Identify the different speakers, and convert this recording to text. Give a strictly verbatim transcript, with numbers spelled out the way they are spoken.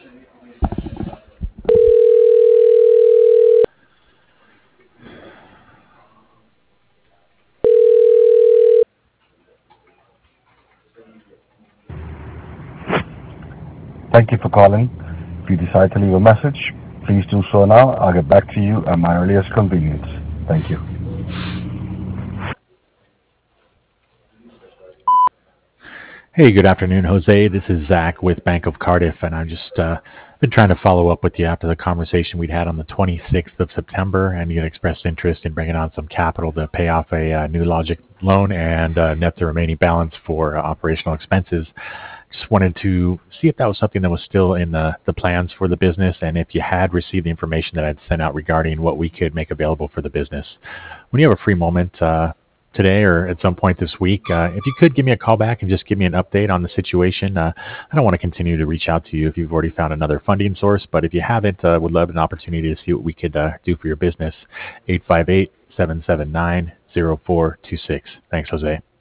Speaker 1: Thank you for calling. If you decide to leave a message, please do so now. I'll get back to you at my earliest convenience. Thank you.
Speaker 2: Hey, good afternoon, Jose. This is Zach with Bank of Cardiff, and I've just uh, been trying to follow up with you after the conversation we'd had on the twenty-sixth of September, and you had expressed interest in bringing on some capital to pay off a uh, new Logic loan and uh, net the remaining balance for uh, operational expenses. Just wanted to see if that was something that was still in the, the plans for the business, and if you had received the information that I'd sent out regarding what we could make available for the business. When you have a free moment, uh, today or at some point this week, uh, if you could give me a call back and just give me an update on the situation. Uh, I don't want to continue to reach out to you if you've already found another funding source, but if you haven't, uh, would love an opportunity to see what we could uh, do for your business. eight five eight, seven seven nine, zero four two six. Thanks, Jose.